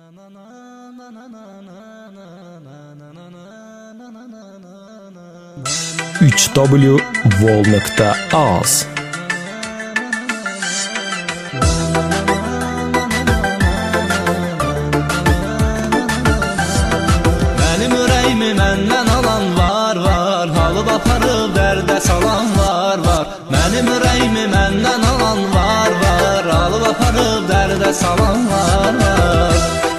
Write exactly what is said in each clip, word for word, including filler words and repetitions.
üç w vol nöqtə az. Mənim ürəyimi məndən alan var, var. Halıb aparıb dərdə salan var, var. Mənim ürəyimi məndən alan var, var. Halıb aparıb dərdə salan var, var.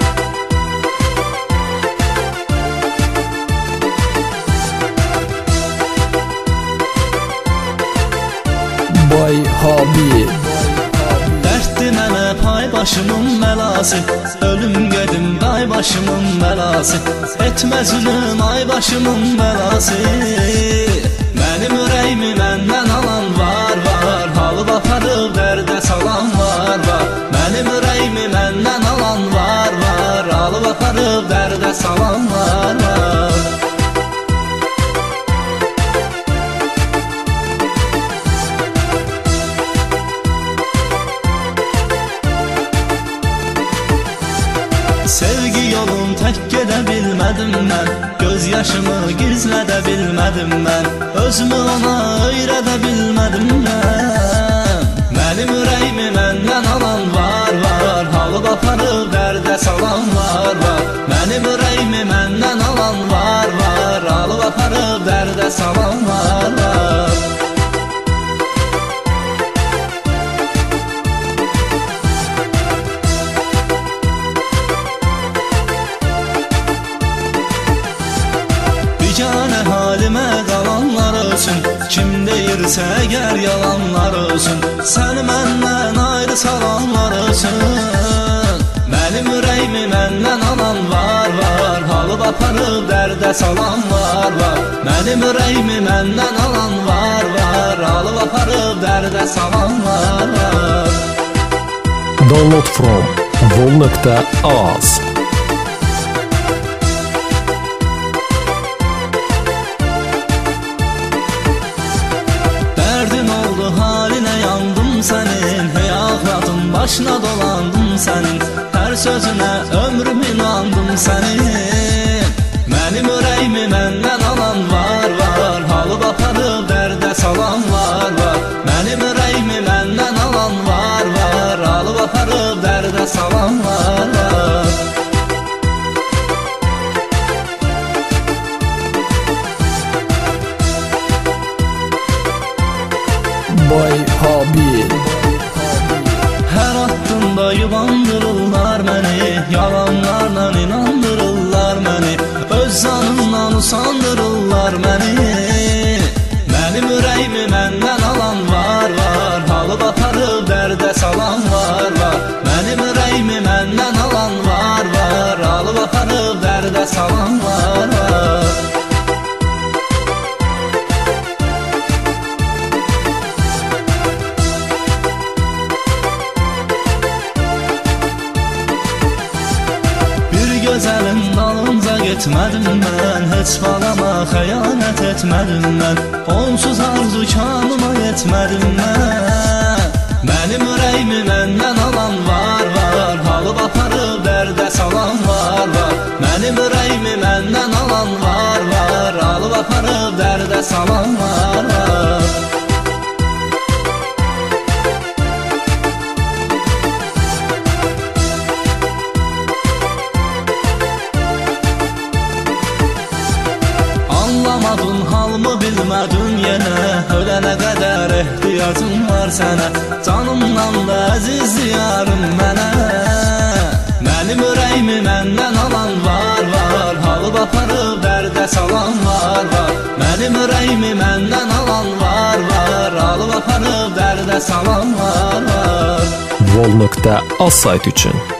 Boy hobi. Dərddi mənə pay başımın məlası, ölüm gedim day başımın məlası, etməz ünüm ay başımın məlası. Mənim ürəyimi məndən alan var, var. Halıb aparıb dərdə salan var, var. Mənim ürəyimi məndən alan var, var. Halıb aparıb dərdə salan var, var. Sevgi yolun tək gedə bilmədim mən, göz yaşımı gizlədə bilmədim mən, özümü ona öyrədə bilmədim mən. Mənim ürəyimi məndən alan var, var. Halıb aparıb dərdə salan var, var. Mənim ürəyimi məndən alan var, var. Halıb aparıb dərdə salan var, var. Biganə halimə qalanlar olsun, kim deyirsə əgər yalanlar olsun, səni məndən ayrı salanlar olsun. Mənim ürəyimi məndən alan var, var. Halıb aparıb dərdə salan var, var. Mənim ürəyimi məndən alan var, var. Halıb aparıb dərdə salan var, var. Download from vol nöqtə az. Haline yandım sənin, hey ağladım, başına dolandım sənin, hər sözünə ömrüm inandım sənin. Mənim ürəyimi məndən alan var, var. Halıb aparıb dərdə salan var, var. Mənim ürəyimi məndən alan var, var. Halıb aparıb dərdə salan var, var. Boy hobi. Hər addımda yubandırırlar məni, yalanlarla inandırırlar məni, öz zanımdan usandırırlar məni. Mənim ürəyimi məndən alan var, var. Halıb aparıb dərdə salan var, var. Mənim ürəyimi məndən alan var, var. Halıb aparıb dərdə salan var, var. Gözəlin dalınca getmədim mən, heç balama xəyanət etmədim mən, onsuz arzu kanıma yetmədim mən. Mənim ürəyimi məndən alan var, var. Halıb aparıb dərdə salan var, var. Mənim ürəyimi məndən alan var, var. Halıb aparıb dərdə salan var, var. Anlamadın halımı bilmədin yenə, ölənə qədər ehtiyacım var sənə, canımdan da əziz yarım mənə. Mənim ürəyimi məndən alan var, var. Halıb aparıb dərdə salan var, var. Mənim ürəyimi məndən alan var, var. Halıb aparıb dərdə salan var, var. vol nöqtə az sayt üçün